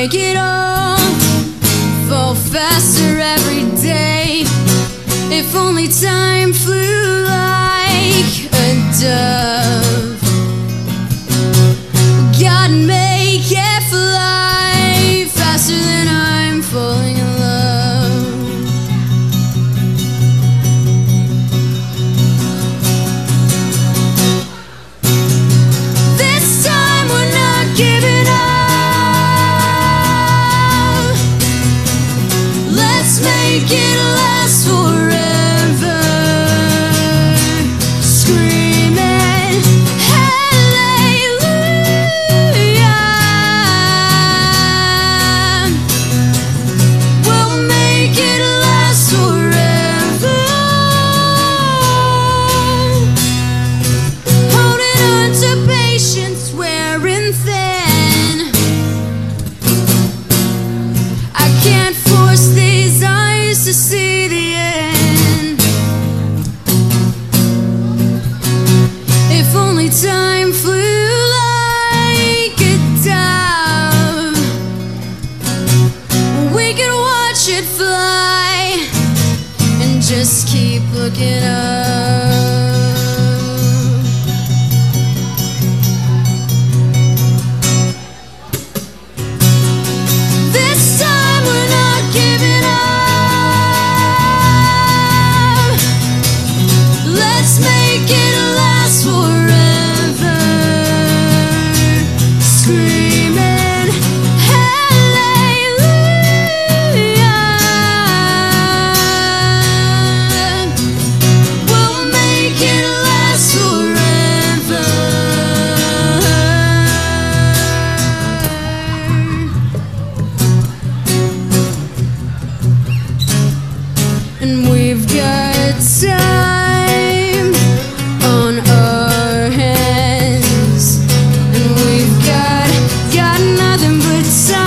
make it all fall faster every day. If only time flew like a dove, God, make it fly faster than I'm falling in love. This time we're not giving up. Let's make it last forever. To see the end. If only time flew like a dove, we could watch it fly and just keep looking up. This time we're not giving up. Let's make it last forever. Screaming hallelujah. We'll make it last forever. And we've got time on our hands, and we've got nothing but time.